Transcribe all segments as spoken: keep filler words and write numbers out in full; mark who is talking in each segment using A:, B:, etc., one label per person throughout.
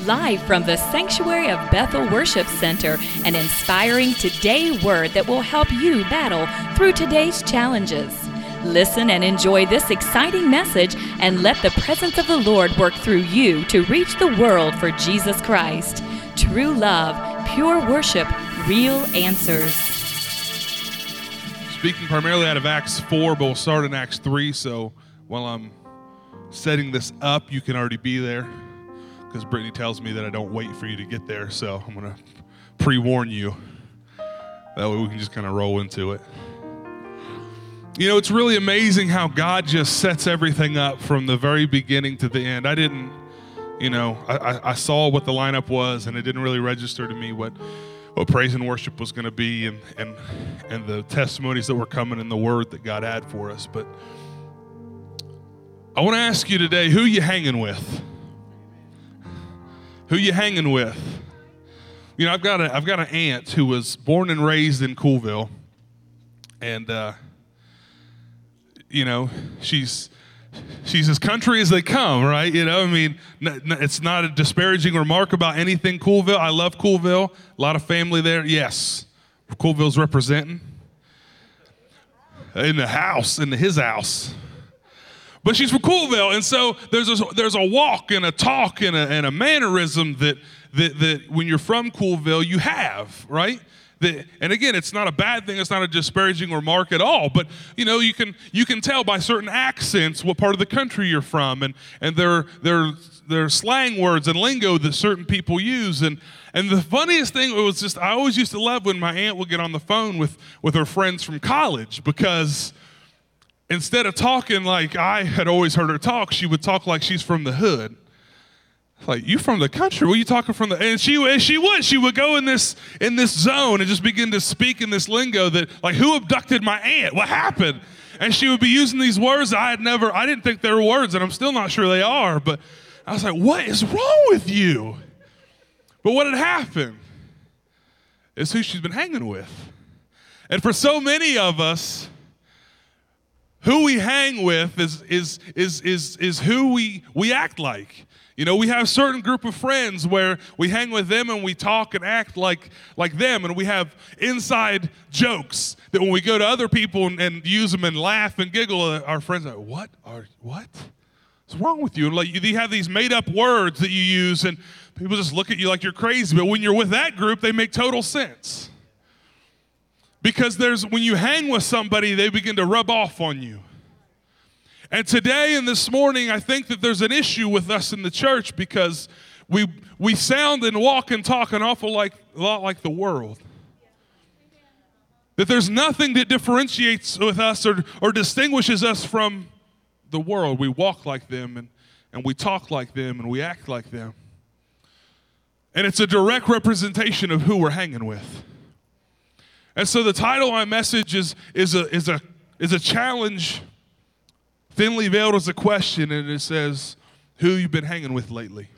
A: Live from the Sanctuary of Bethel Worship Center, an inspiring today word that will help you battle through today's challenges. Listen and enjoy this exciting message and let the presence of the Lord work through you to reach the world for Jesus Christ. True love, pure worship, real answers.
B: Speaking primarily out of Acts four, but we'll start in Acts three, so while I'm setting this up, you can already be there, because Brittany tells me that I don't wait for you to get there, so I'm going to pre-warn you. That way we can just kind of roll into it. You know, it's really amazing how God just sets everything up from the very beginning to the end. I didn't, you know, I, I saw what the lineup was, and it didn't really register to me what, what praise and worship was going to be, and, and, and the testimonies that were coming in the word that God had for us. But I want to ask you today, who you hanging with? Who you hanging with? You know, I've got a I've got an aunt who was born and raised in Coolville, and uh, you know, she's she's as country as they come, right? You know, I mean, n- n- it's not a disparaging remark about anything Coolville. I love Coolville. A lot of family there. Yes, Coolville's representing in the house, in his house. But she's from Coolville, and so there's a, there's a walk and a talk and a, and a mannerism that, that that when you're from Coolville you have, right? That, and again, it's not a bad thing. It's not a disparaging remark at all. But you know, you can you can tell by certain accents what part of the country you're from, and and their their their slang words and lingo that certain people use. And and the funniest thing was just I always used to love when my aunt would get on the phone with with her friends from college, because instead of talking like I had always heard her talk, she would talk like she's from the hood. Like, you from the country? What are you talking from the? And she, and she would. She would go in this in this zone and just begin to speak in this lingo that, like, who abducted my aunt? What happened? And she would be using these words that I had never. I didn't think they were words, and I'm still not sure they are. But I was like, what is wrong with you? But what had happened is who she's been hanging with, and for so many of us, who we hang with is is is is is who we we act like. You know, we have a certain group of friends where we hang with them and we talk and act like like them, and we have inside jokes that when we go to other people and, and use them and laugh and giggle, our friends are like, what are what? What's wrong with you? And like, you have these made up words that you use, and people just look at you like you're crazy. But when you're with that group, they make total sense. Because there's when you hang with somebody, they begin to rub off on you. And today and this morning, I think that there's an issue with us in the church, because we we sound and walk and talk an awful like, a lot like the world. That there's nothing that differentiates with us or, or distinguishes us from the world. We walk like them, and, and we talk like them, and we act like them. And it's a direct representation of who we're hanging with. And so the title of my message is, is, a, is, a, is a challenge thinly veiled as a question, and it says, who you've been hanging with lately?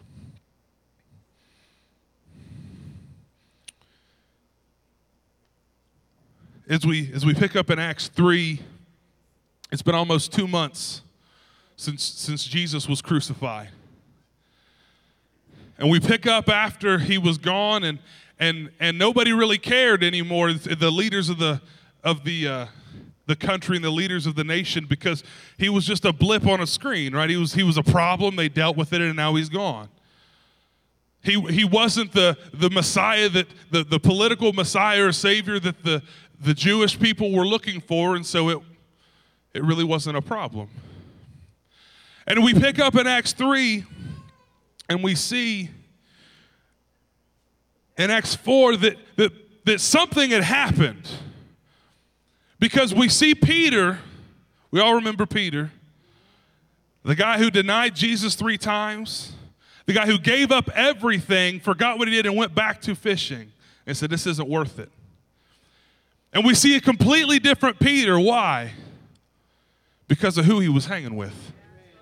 B: As we as we pick up in Acts three, it's been almost two months since since Jesus was crucified. And we pick up after he was gone, and and and nobody really cared anymore, the leaders of the of the uh, the country and the leaders of the nation, because he was just a blip on a screen, right? He was he was a problem. They dealt with it, and now he's gone. He he wasn't the the Messiah that the, the political Messiah or Savior that the the Jewish people were looking for, and so it it really wasn't a problem. And we pick up in Acts three, and we see in Acts four that that that something had happened. Because we see Peter, we all remember Peter, the guy who denied Jesus three times, the guy who gave up everything, forgot what he did, and went back to fishing and said, this isn't worth it. And we see a completely different Peter. Why? Because of who he was hanging with.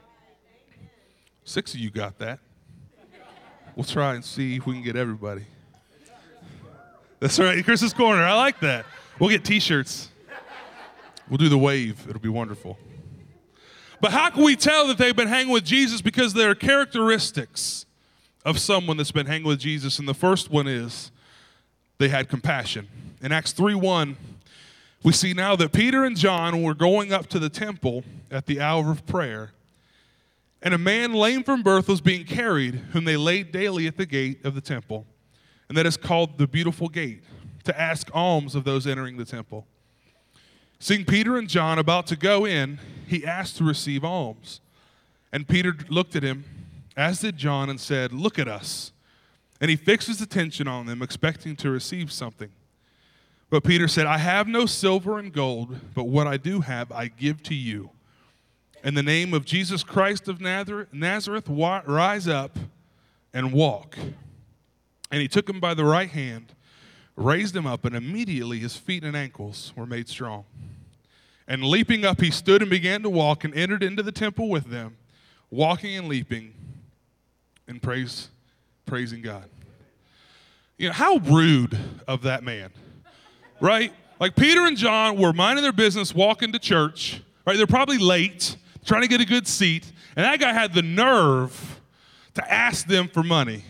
B: Six of you got that. We'll try and see if we can get everybody. That's right, Chris's Corner. I like that. We'll get t-shirts. We'll do the wave. It'll be wonderful. But how can we tell that they've been hanging with Jesus? Because there are characteristics of someone that's been hanging with Jesus. And the first one is they had compassion. In Acts three one, we see now that Peter and John were going up to the temple at the hour of prayer, and a man lame from birth was being carried, whom they laid daily at the gate of the temple, and that is called the Beautiful Gate, to ask alms of those entering the temple. Seeing Peter and John about to go in, he asked to receive alms. And Peter looked at him, as did John, and said, "Look at us." And he fixed his attention on them, expecting to receive something. But Peter said, "I have no silver and gold, but what I do have I give to you. In the name of Jesus Christ of Nazareth, rise up and walk." And he took him by the right hand, raised him up, and immediately his feet and ankles were made strong. And leaping up, he stood and began to walk and entered into the temple with them, walking and leaping and praise, praising God. You know, how rude of that man, right? Like Peter and John were minding their business, walking to church, right? They're probably late, trying to get a good seat, and that guy had the nerve to ask them for money.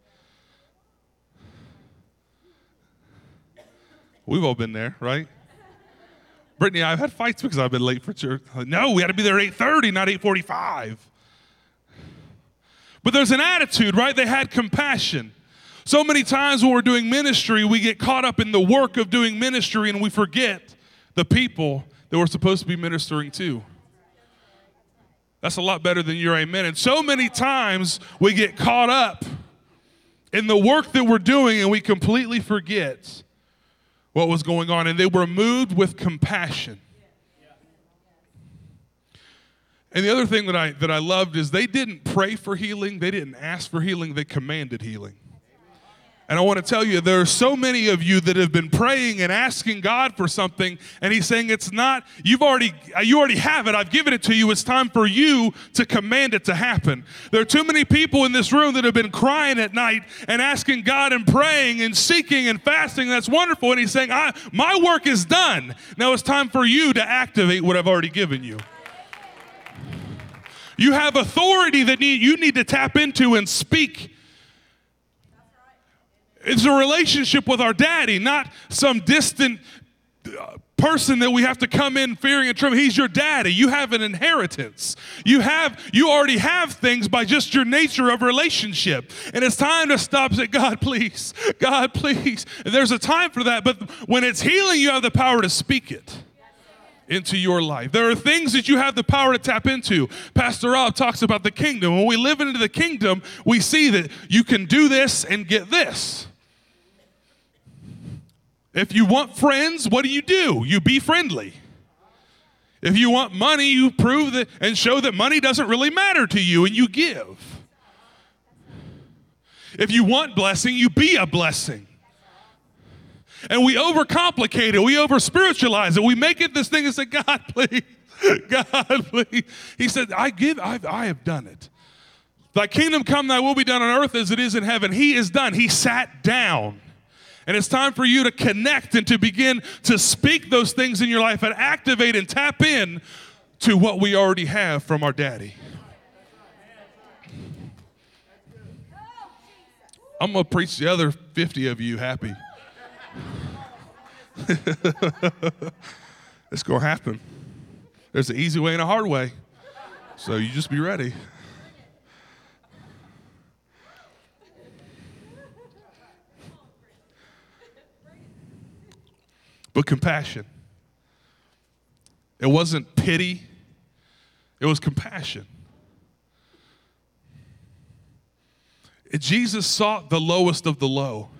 B: We've all been there, right? Brittany, I've had fights because I've been late for church. No, we had to be there at eight thirty, not eight forty-five. But there's an attitude, right? They had compassion. So many times when we're doing ministry, we get caught up in the work of doing ministry and we forget the people that we're supposed to be ministering to. That's a lot better than your amen. And so many times we get caught up in the work that we're doing and we completely forget what was going on. And they were moved with compassion. And the other thing that I that I loved is they didn't pray for healing. They didn't ask for healing. They commanded healing. And I want to tell you, there are so many of you that have been praying and asking God for something, and he's saying it's not, you've already, you already have it. I've given it to you. It's time for you to command it to happen. There are too many people in this room that have been crying at night and asking God and praying and seeking and fasting. That's wonderful. And he's saying, I, my work is done. Now it's time for you to activate what I've already given you. You have authority that need, you need to tap into and speak. It's a relationship with our daddy, not some distant person that we have to come in fearing and trembling. He's your daddy. You have an inheritance. You have, you already have things by just your nature of relationship. And it's time to stop and say, God, please, God, please. And there's a time for that, but when it's healing, you have the power to speak it into your life. There are things that you have the power to tap into. Pastor Rob talks about the kingdom. When we live into the kingdom, we see that you can do this and get this. If you want friends, what do you do? You be friendly. If you want money, you prove that and show that money doesn't really matter to you and you give. If you want blessing, you be a blessing. And we overcomplicate it. We over-spiritualize it. We make it this thing and say, God, please, God, please. He said, I give, I've, I have done it. Thy kingdom come, thy will be done on earth as it is in heaven. He is done. He sat down. And it's time for you to connect and to begin to speak those things in your life and activate and tap in to what we already have from our daddy. I'm going to preach the other fifty of you happy. It's going to happen. There's an easy way and a hard way. So you just be ready. But compassion. It wasn't pity. It was compassion. Jesus sought the lowest of the low.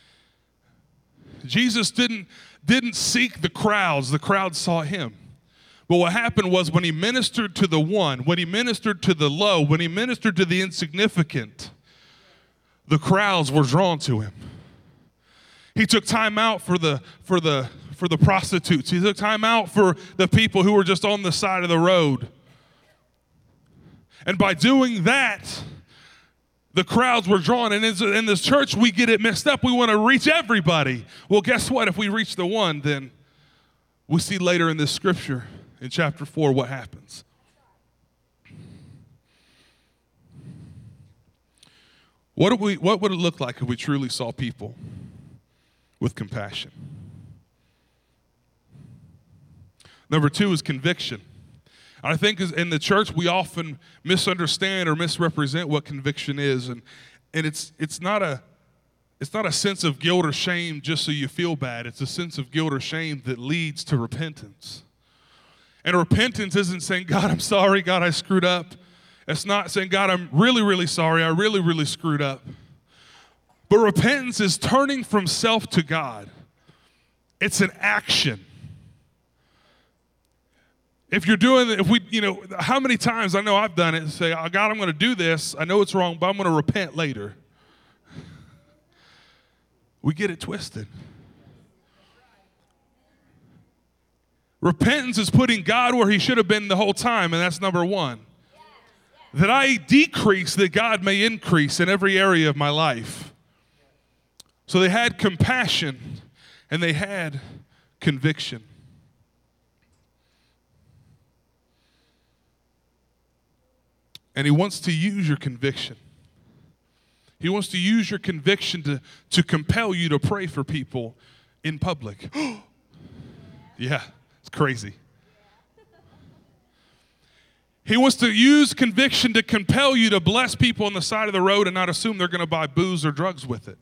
B: Jesus didn't, didn't seek the crowds. The crowds sought him. But what happened was when he ministered to the one, when he ministered to the low, when he ministered to the insignificant, the crowds were drawn to him. He took time out for the, for the, for the prostitutes. He took time out for the people who were just on the side of the road. And by doing that, the crowds were drawn. And in this church, we get it messed up. We want to reach everybody. Well, guess what? If we reach the one, then we see later in this scripture, in chapter four, what happens. What, do we, what would it look like if we truly saw people with compassion? Number two is conviction. I think in the church we often misunderstand or misrepresent what conviction is, and and it's it's not a it's not a sense of guilt or shame just so you feel bad. It's a sense of guilt or shame that leads to repentance. And repentance isn't saying, God, I'm sorry, God, I screwed up. It's not saying, God, I'm really, really sorry, I really, really screwed up. But repentance is turning from self to God. It's an action. If you're doing it, if we, you know, how many times, I know I've done it, and say, oh, God, I'm going to do this. I know it's wrong, but I'm going to repent later. We get it twisted. Repentance is putting God where he should have been the whole time, and that's number one. That I decrease that God may increase in every area of my life. So they had compassion and they had conviction. And he wants to use your conviction. He wants to use your conviction to, to compel you to pray for people in public. Yeah, it's crazy. He wants to use conviction to compel you to bless people on the side of the road and not assume they're going to buy booze or drugs with it.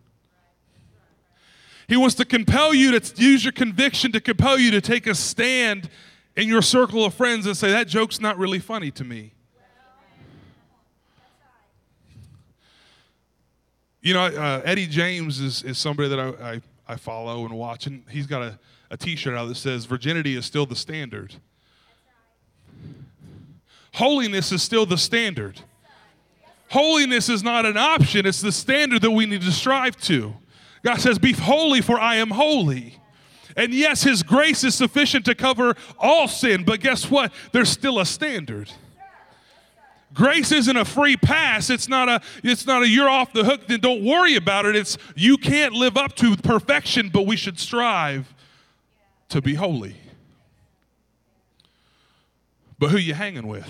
B: He wants to compel you to use your conviction to compel you to take a stand in your circle of friends and say, that joke's not really funny to me. You know, uh, Eddie James is, is somebody that I, I, I follow and watch, and he's got a, a T-shirt out that says, virginity is still the standard. Holiness is still the standard. Holiness is not an option. It's the standard that we need to strive to. God says, be holy for I am holy. And yes, his grace is sufficient to cover all sin, but guess what? There's still a standard. Grace isn't a free pass. It's not a, it's not a you're off the hook, then don't worry about it. It's you can't live up to perfection, but we should strive to be holy. But who you hanging with?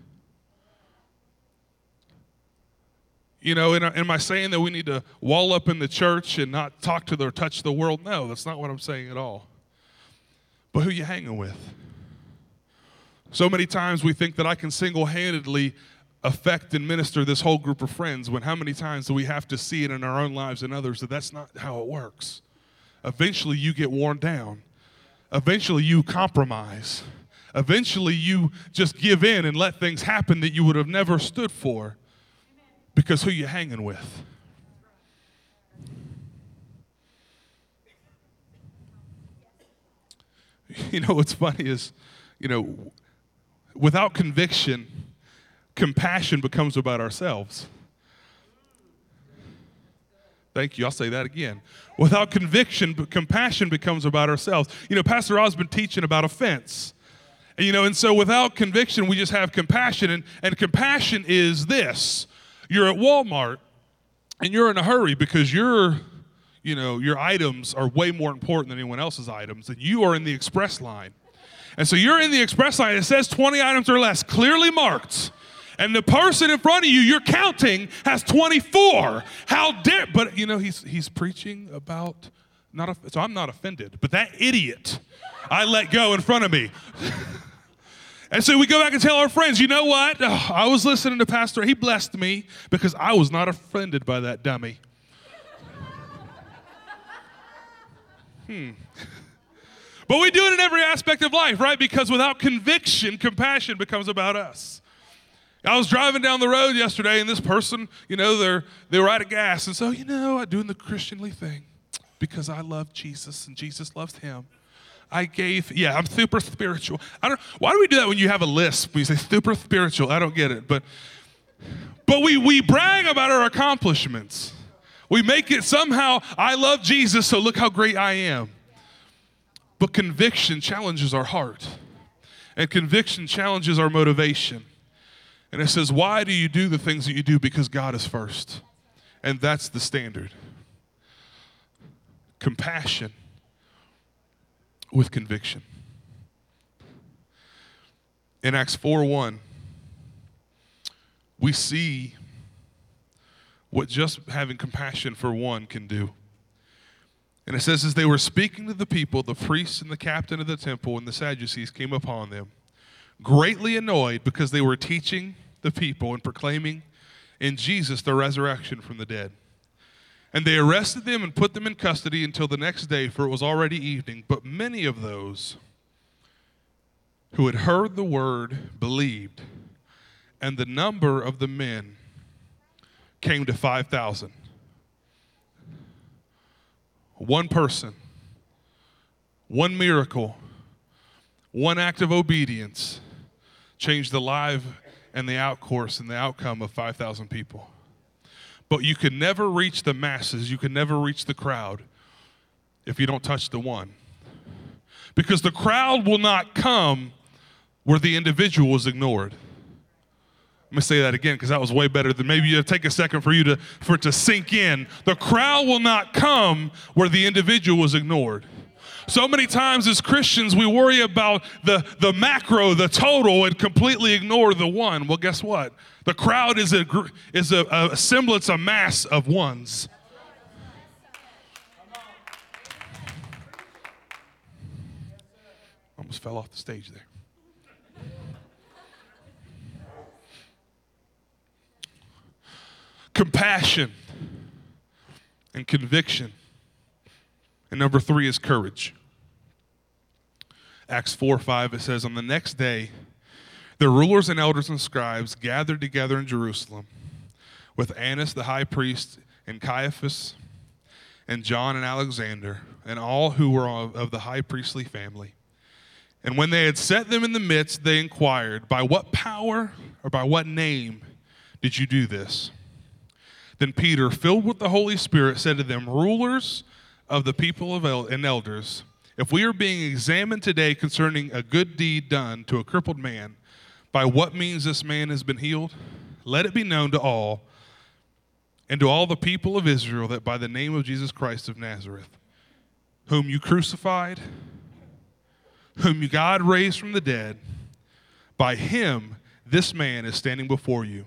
B: You know, am I saying that we need to wall up in the church and not talk to or touch the world? No, that's not what I'm saying at all. But who you hanging with? So many times we think that I can single-handedly affect and minister this whole group of friends, when how many times do we have to see it in our own lives and others that that's not how it works? Eventually you get worn down. Eventually you compromise. Eventually you just give in and let things happen that you would have never stood for. Because who you hanging with? You know what's funny is, you know, without conviction, compassion becomes about ourselves. Thank you. I'll say that again. Without conviction, compassion becomes about ourselves. You know, Pastor Oz has been teaching about offense. And, you know, and so without conviction, we just have compassion. And, and compassion is this. You're at Walmart, and you're in a hurry because your, you know, your items are way more important than anyone else's items, and you are in the express line. And so you're in the express line. It says twenty items or less, clearly marked. And the person in front of you, you're counting, has twenty-four. How dare, but you know, he's he's preaching about, not a, so I'm not offended, but that idiot I let go in front of me. And so we go back and tell our friends, you know what? Oh, I was listening to Pastor. He blessed me because I was not offended by that dummy. Hmm. But we do it in every aspect of life, right? Because without conviction, compassion becomes about us. I was driving down the road yesterday, and this person, you know, they're, they were out of gas. And so, you know, I'm doing the Christianly thing because I love Jesus and Jesus loves him. I gave, yeah, I'm super spiritual. I don't, why do we do that when you have a lisp? When you say super spiritual, I don't get it. But but we, we brag about our accomplishments. We make it somehow, I love Jesus, so look how great I am. But conviction challenges our heart. And conviction challenges our motivation. And it says, why do you do the things that you do? Because God is first. And that's the standard. Compassion with conviction. In Acts four one, we see what just having compassion for one can do. And it says, as they were speaking to the people, the priests and the captain of the temple and the Sadducees came upon them, greatly annoyed because they were teaching the people and proclaiming in Jesus the resurrection from the dead. And they arrested them and put them in custody until the next day, for it was already evening. But many of those who had heard the word believed, and the number of the men came to five thousand. One person, one miracle, one act of obedience changed the life and the outcourse and the outcome of five thousand people. But you can never reach the masses, you can never reach the crowd if you don't touch the one. Because the crowd will not come where the individual is ignored. Let me say that again, because that was way better than maybe you take a second for you to for it to sink in. The crowd will not come where the individual was ignored. So many times as Christians, we worry about the, the macro, the total, and completely ignore the one. Well, guess what? The crowd is a is a, a semblance, a mass of ones. Almost fell off the stage there. Compassion and conviction. And number three is courage. Acts four five, it says, on the next day, the rulers and elders and scribes gathered together in Jerusalem with Annas the high priest and Caiaphas and John and Alexander and all who were of the high priestly family. And when they had set them in the midst, they inquired, by what power or by what name did you do this? Then Peter, filled with the Holy Spirit, said to them, rulers of the people of el- and elders, if we are being examined today concerning a good deed done to a crippled man, by what means this man has been healed, let it be known to all and to all the people of Israel that by the name of Jesus Christ of Nazareth, whom you crucified, whom God raised from the dead, by him this man is standing before you.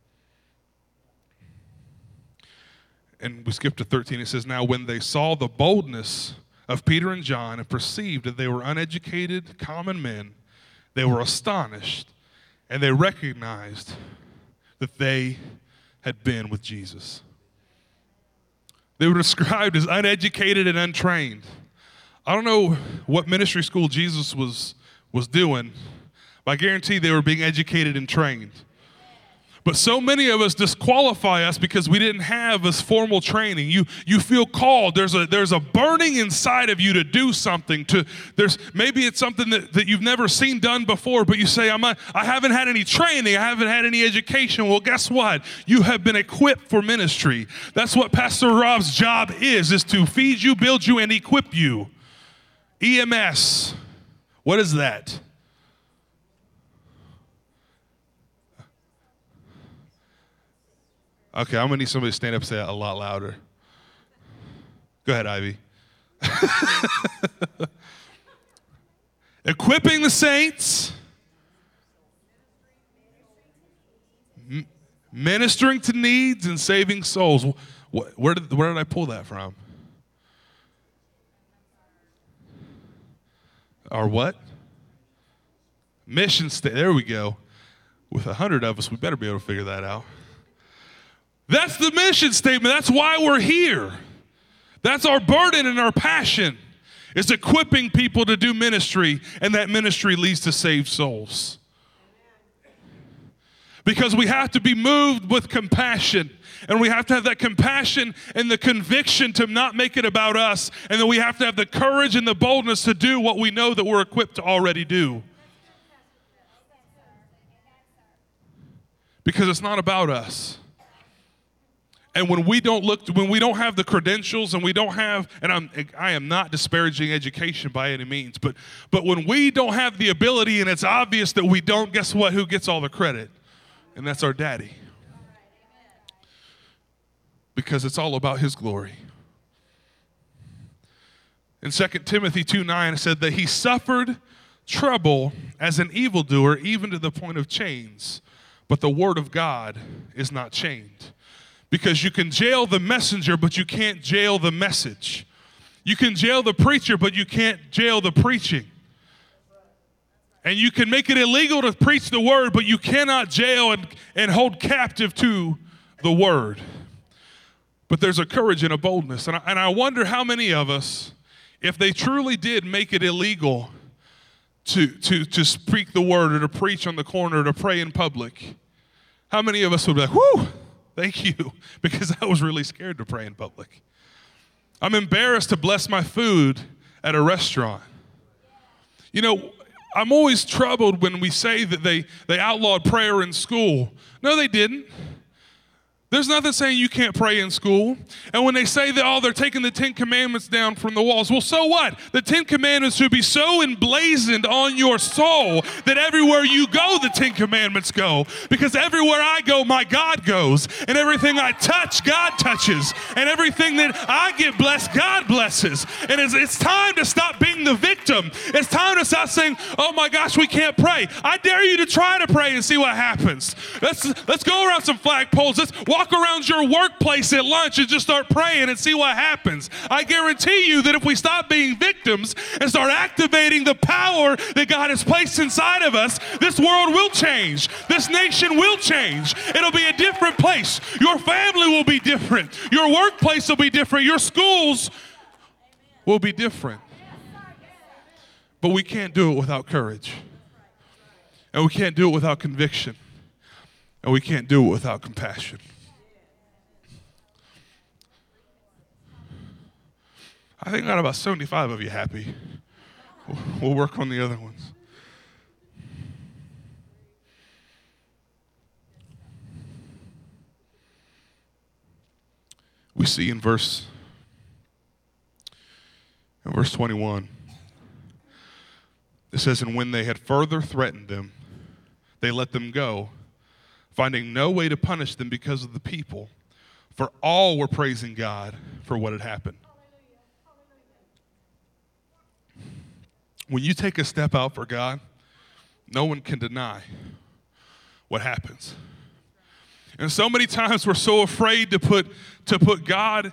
B: And we skip to thirteen. It says, now when they saw the boldness of Peter and John and perceived that they were uneducated, common men, they were astonished, and they recognized that they had been with Jesus. They were described as uneducated and untrained. I don't know what ministry school Jesus was, was doing, but I guarantee they were being educated and trained. But so many of us disqualify us because we didn't have this formal training. You you feel called. There's a there's a burning inside of you to do something. To there's maybe it's something that, that you've never seen done before, but you say, I'm not, I haven't had any training, I haven't had any education. Well, guess what? You have been equipped for ministry. That's what Pastor Rob's job is, is to feed you, build you, and equip you. E M S. What is that? Okay, I'm going to need somebody to stand up and say that a lot louder. Go ahead, Ivy. Equipping the saints. M- ministering to needs and saving souls. Wh- Where did, where did I pull that from? Our what? Mission statement. There we go. With a hundred of us, we better be able to figure that out. That's the mission statement. That's why we're here. That's our burden and our passion. It's equipping people to do ministry, and that ministry leads to saved souls. Because we have to be moved with compassion, and we have to have that compassion and the conviction to not make it about us, and then we have to have the courage and the boldness to do what we know that we're equipped to already do. Because it's not about us. And when we don't look, when we don't have the credentials and we don't have, and I'm, I am not disparaging education by any means, but, but when we don't have the ability and it's obvious that we don't, guess what? Who gets all the credit? And that's our daddy. Because it's all about his glory. In Second Timothy two nine, it said that he suffered trouble as an evildoer, even to the point of chains. But the word of God is not chained. Because you can jail the messenger, but you can't jail the message. You can jail the preacher, but you can't jail the preaching. And you can make it illegal to preach the word, but you cannot jail and, and hold captive to the word. But there's a courage and a boldness. And I, and I wonder how many of us, if they truly did make it illegal to, to, to speak the word or to preach on the corner or to pray in public, how many of us would be like, whew, thank you, because I was really scared to pray in public. I'm embarrassed to bless my food at a restaurant. You know, I'm always troubled when we say that they, they outlawed prayer in school. No, they didn't. There's nothing saying you can't pray in school. And when they say that, oh, they're taking the Ten Commandments down from the walls, well, so what? The Ten Commandments should be so emblazoned on your soul that everywhere you go, the Ten Commandments go. Because everywhere I go, my God goes. And everything I touch, God touches. And everything that I get blessed, God blesses. And it's, it's time to stop being the victim. It's time to stop saying, oh my gosh, we can't pray. I dare you to try to pray and see what happens. Let's, let's go around some flagpoles. Let's walk Walk around your workplace at lunch and just start praying and see what happens. I guarantee you that if we stop being victims and start activating the power that God has placed inside of us, this world will change. This nation will change. It'll be a different place. Your family will be different. Your workplace will be different. Your schools will be different. But we can't do it without courage. And we can't do it without conviction. And we can't do it without compassion. I think I got about seventy-five of you happy. We'll work on the other ones. We see in verse, in verse twenty-one, it says, and when they had further threatened them, they let them go, finding no way to punish them because of the people, for all were praising God for what had happened. When you take a step out for God, no one can deny what happens. And so many times we're so afraid to put to put God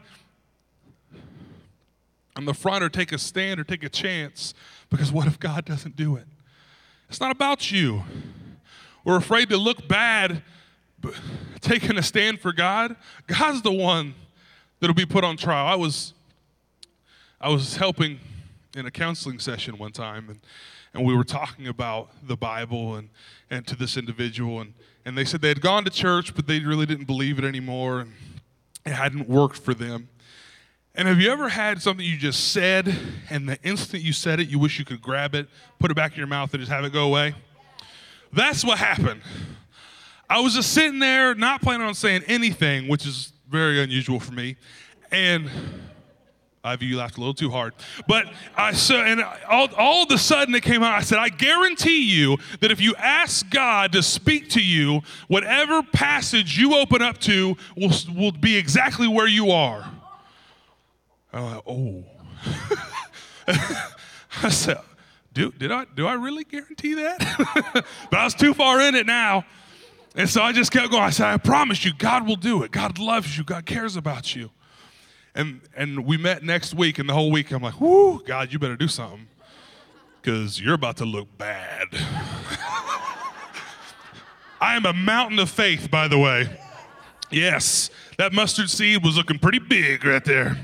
B: on the front or take a stand or take a chance, because what if God doesn't do it? It's not about you. We're afraid to look bad, but taking a stand for God, God's the one that'll be put on trial. I was I was helping in a counseling session one time, and, and we were talking about the Bible and, and to this individual, and, and they said they had gone to church, but they really didn't believe it anymore, and it hadn't worked for them. And have you ever had something you just said, and the instant you said it, you wish you could grab it, put it back in your mouth, and just have it go away? That's what happened. I was just sitting there, not planning on saying anything, which is very unusual for me, and I view you laughed a little too hard. But I so and all, all of a sudden it came out. I said, I guarantee you that if you ask God to speak to you, whatever passage you open up to will, will be exactly where you are. I'm like, oh. I said, do, did I, do I really guarantee that? But I was too far in it now. And so I just kept going. I said, I promise you, God will do it. God loves you. God cares about you. And and we met next week, and the whole week I'm like, whoo, God, you better do something, because you're about to look bad. I am a mountain of faith, by the way. Yes, that mustard seed was looking pretty big right there.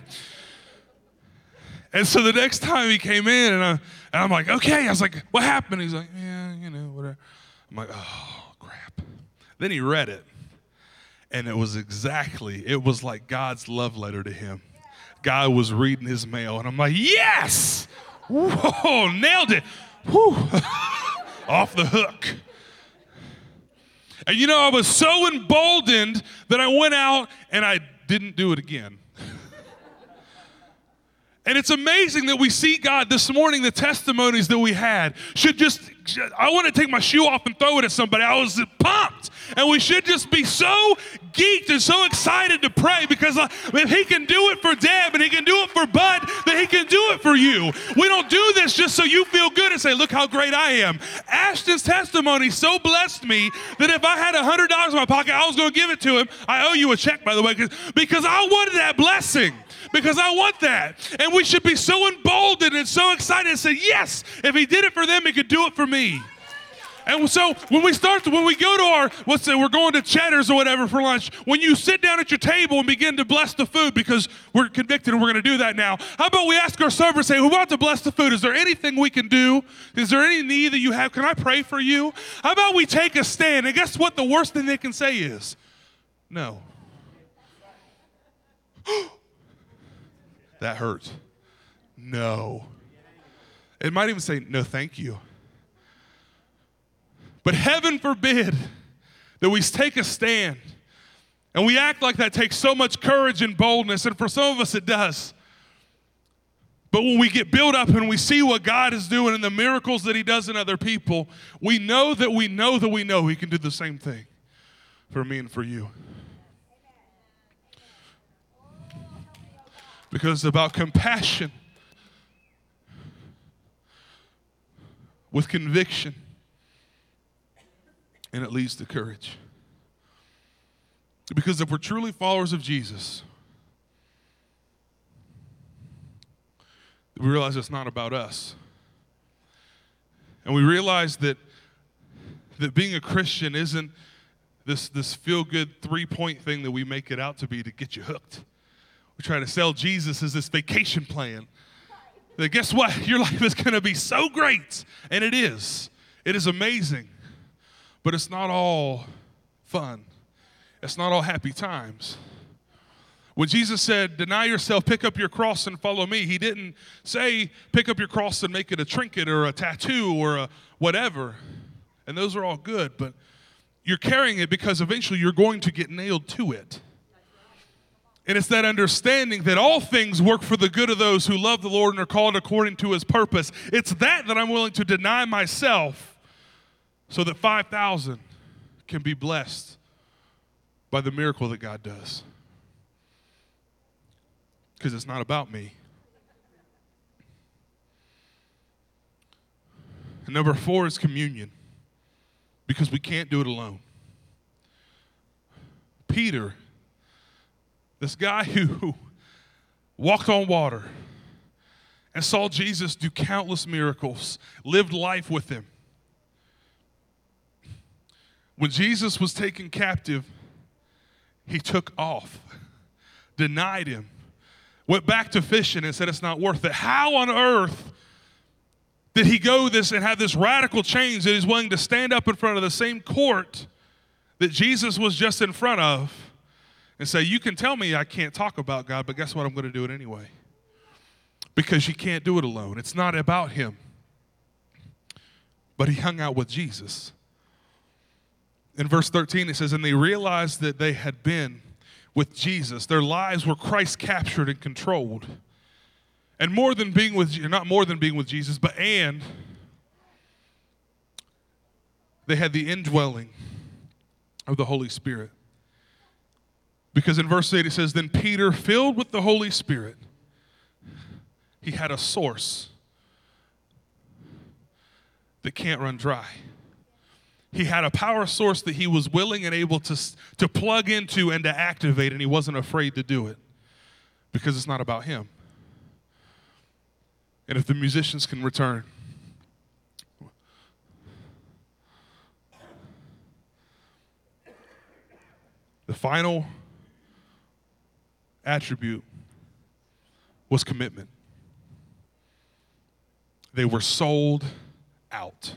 B: And so the next time he came in, and, I, and I'm like, okay. I was like, what happened? He's like, yeah, you know, whatever. I'm like, oh, crap. Then he read it. And it was exactly, it was like God's love letter to him. God was reading his mail, and I'm like, yes! Whoa, nailed it. Whew. Off the hook. And you know, I was so emboldened that I went out and I didn't do it again. And it's amazing that we see God this morning, the testimonies that we had should just I want to take my shoe off and throw it at somebody. I was pumped. And we should just be so geeked and so excited to pray, because uh, if he can do it for Deb and he can do it for Bud, then he can do it for you. We don't do this just so you feel good and say, look how great I am. Ashton's testimony so blessed me that if I had one hundred dollars in my pocket, I was going to give it to him. I owe you a check, by the way, because I wanted that blessing. Because I want that. And we should be so emboldened and so excited and say, yes, if he did it for them, he could do it for me. And so when we start, to, when we go to our, let's say we're going to Cheddar's or whatever for lunch, when you sit down at your table and begin to bless the food, because we're convicted and we're going to do that now, how about we ask our server, say, we want to bless the food. Is there anything we can do? Is there any need that you have? Can I pray for you? How about we take a stand? And guess what the worst thing they can say is? No. That hurts. No. It might even say, no, thank you. But heaven forbid that we take a stand and we act like that takes so much courage and boldness, and for some of us it does. But when we get built up and we see what God is doing and the miracles that he does in other people, we know that we know that we know he can do the same thing for me and for you. Because it's about compassion with conviction. And it leads to courage. Because if we're truly followers of Jesus, we realize it's not about us. And we realize that, that being a Christian isn't this, this feel-good three-point thing that we make it out to be to get you hooked. We try to sell Jesus as this vacation plan. That guess what? Your life is going to be so great. And it is. It is amazing. But it's not all fun. It's not all happy times. When Jesus said, deny yourself, pick up your cross and follow me, he didn't say, pick up your cross and make it a trinket or a tattoo or a whatever. And those are all good, but you're carrying it because eventually you're going to get nailed to it. And it's that understanding that all things work for the good of those who love the Lord and are called according to his purpose. It's that that I'm willing to deny myself so that five thousand can be blessed by the miracle that God does. Because it's not about me. And number four is communion. Because we can't do it alone. Peter, this guy who walked on water and saw Jesus do countless miracles, lived life with him. When Jesus was taken captive, he took off, denied him, went back to fishing and said it's not worth it. How on earth did he go this and have this radical change that he's willing to stand up in front of the same court that Jesus was just in front of and say, you can tell me I can't talk about God, but guess what? I'm going to do it anyway. Because you can't do it alone. It's not about him. But he hung out with Jesus. In verse thirteen, it says, and they realized that they had been with Jesus. Their lives were Christ captured and controlled. And more than being with, not more than being with Jesus, but and they had the indwelling of the Holy Spirit. Because in verse eight, it says, then Peter, filled with the Holy Spirit, he had a source that can't run dry. He had a power source that he was willing and able to, to plug into and to activate, and he wasn't afraid to do it because it's not about him. And if the musicians can return. The final attribute was commitment. They were sold out.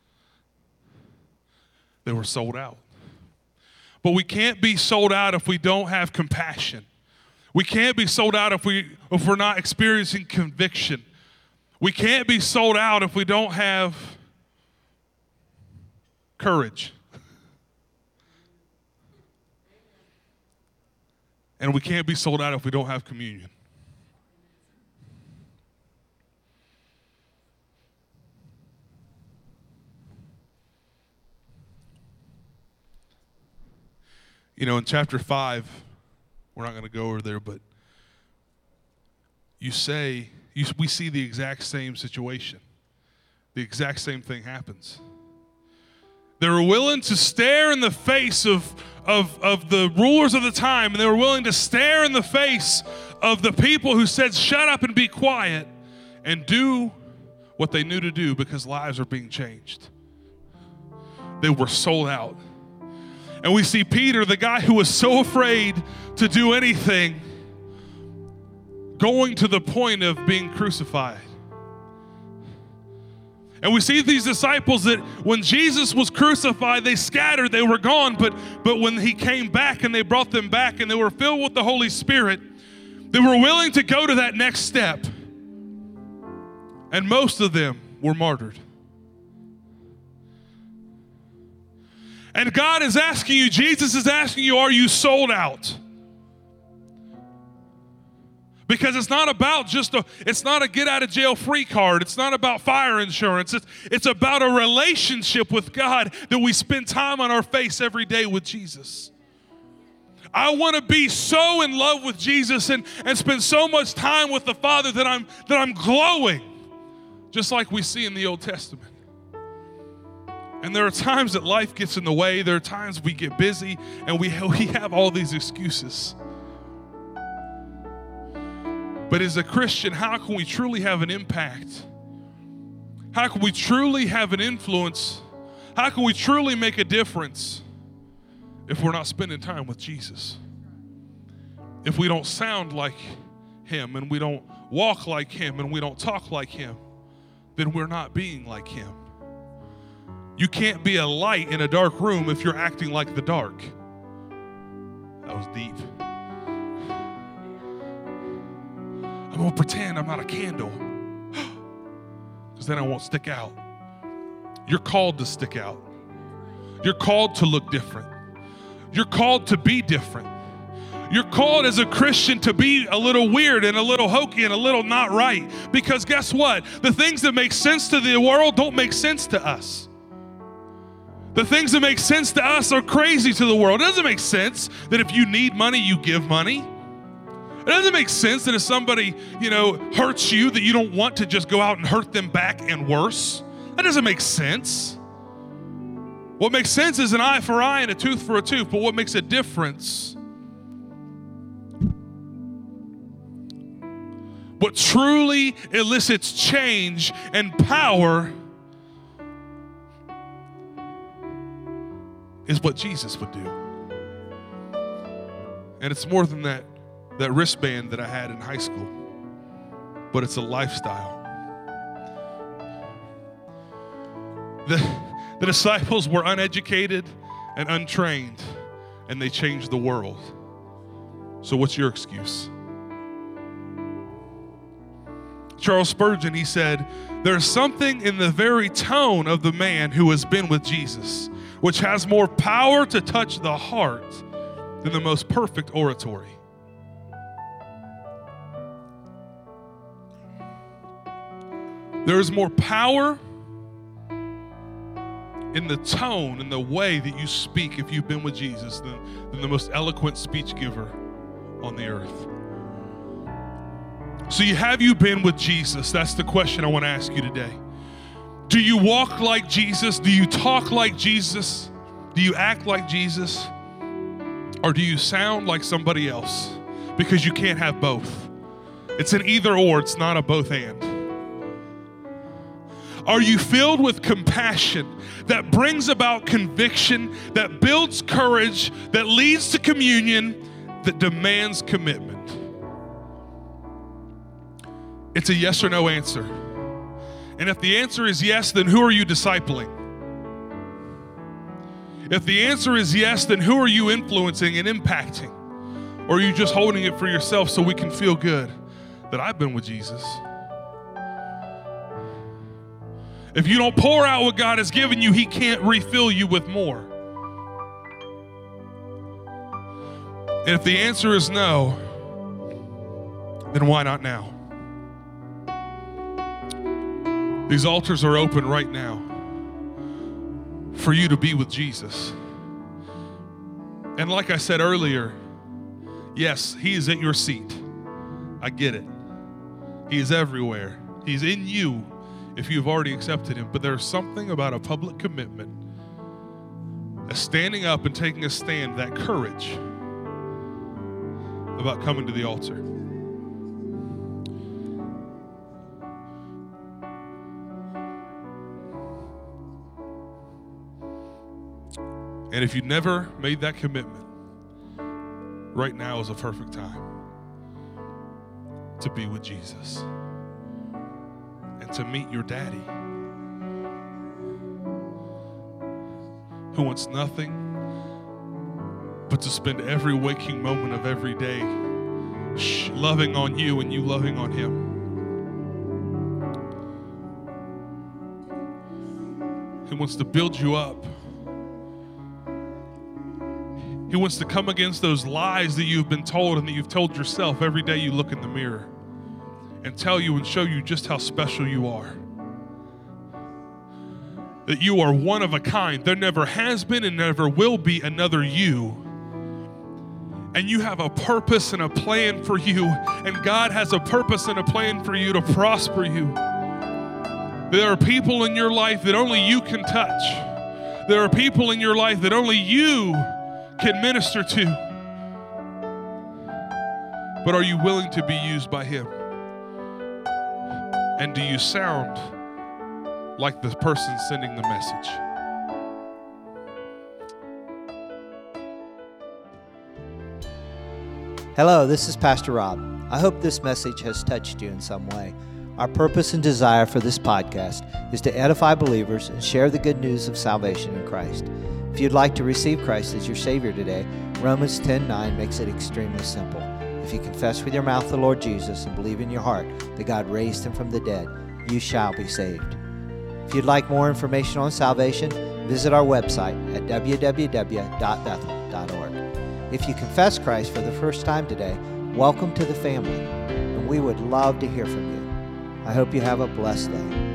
B: They were sold out. But we can't be sold out if we don't have compassion. We can't be sold out if, we, if we're not experiencing conviction. We can't be sold out if we don't have courage. And we can't be sold out if we don't have communion. You know, in chapter five, we're not going to go over there, but you say, you, we see the exact same situation. The exact same thing happens. They were willing to stare in the face of, of, of the rulers of the time, and they were willing to stare in the face of the people who said, shut up and be quiet, and do what they knew to do because lives are being changed. They were sold out. And we see Peter, the guy who was so afraid to do anything, going to the point of being crucified. And we see these disciples that when Jesus was crucified, they scattered, they were gone, but, but when he came back and they brought them back and they were filled with the Holy Spirit, they were willing to go to that next step. And most of them were martyred. And God is asking you, Jesus is asking you, are you sold out? Because it's not about just a, it's not a get out of jail free card. It's not about fire insurance. It's, it's about a relationship with God that we spend time on our face every day with Jesus. I want to be so in love with Jesus and, and spend so much time with the Father that I'm, that I'm glowing, just like we see in the Old Testament. And there are times that life gets in the way. There are times we get busy and we, we have all these excuses. But as a Christian, how can we truly have an impact? How can we truly have an influence? How can we truly make a difference if we're not spending time with Jesus? If we don't sound like him and we don't walk like him and we don't talk like him, then we're not being like him. You can't be a light in a dark room if you're acting like the dark. That was deep. I'm going to pretend I'm not a candle because then I won't stick out. You're called to stick out. You're called to look different. You're called to be different. You're called as a Christian to be a little weird and a little hokey and a little not right, because guess what? The things that make sense to the world don't make sense to us. The things that make sense to us are crazy to the world. It doesn't make sense that if you need money, you give money. It doesn't make sense that if somebody, you know, hurts you, that you don't want to just go out and hurt them back and worse. That doesn't make sense. What makes sense is an eye for eye and a tooth for a tooth, but what makes a difference, what truly elicits change and power, is what Jesus would do. And it's more than that, that wristband that I had in high school, but it's a lifestyle. The, the disciples were uneducated and untrained, and they changed the world. So what's your excuse? Charles Spurgeon, he said, there's something in the very tone of the man who has been with Jesus, which has more power to touch the heart than the most perfect oratory. There is more power in the tone and the way that you speak if you've been with Jesus than, than the most eloquent speech giver on the earth. So you, have you been with Jesus? That's the question I want to ask you today. Do you walk like Jesus? Do you talk like Jesus? Do you act like Jesus? Or do you sound like somebody else? Because you can't have both. It's an either or, it's not a both and. Are you filled with compassion that brings about conviction, that builds courage, that leads to communion, that demands commitment? It's a yes or no answer. And if the answer is yes, then who are you discipling? If the answer is yes, then who are you influencing and impacting? Or are you just holding it for yourself so we can feel good that I've been with Jesus? If you don't pour out what God has given you, He can't refill you with more. And if the answer is no, then why not now? These altars are open right now for you to be with Jesus. And like I said earlier, yes, he is at your seat. I get it. He is everywhere. He's in you if you've already accepted him. But there's something about a public commitment, a standing up and taking a stand, that courage about coming to the altar. And if you never made that commitment, right now is a perfect time to be with Jesus and to meet your daddy, who wants nothing but to spend every waking moment of every day loving on you and you loving on him. He wants to build you up. He wants to come against those lies that you've been told and that you've told yourself every day you look in the mirror, and tell you and show you just how special you are. That you are one of a kind. There never has been and never will be another you. And you have a purpose and a plan for you. And God has a purpose and a plan for you to prosper you. There are people in your life that only you can touch. There are people in your life that only you can minister to. But are you willing to be used by him? And do you sound like the person sending the message?
C: Hello, this is Pastor Rob. I hope this message has touched you in some way. Our purpose and desire for this podcast is to edify believers and share the good news of salvation in Christ. If you'd like to receive Christ as your Savior today, Romans ten nine makes it extremely simple. If you confess with your mouth the Lord Jesus and believe in your heart that God raised him from the dead, you shall be saved. If you'd like more information on salvation, visit our website at w w w dot bethel dot org. If you confess Christ for the first time today, welcome to the family, and we would love to hear from you. I hope you have a blessed day.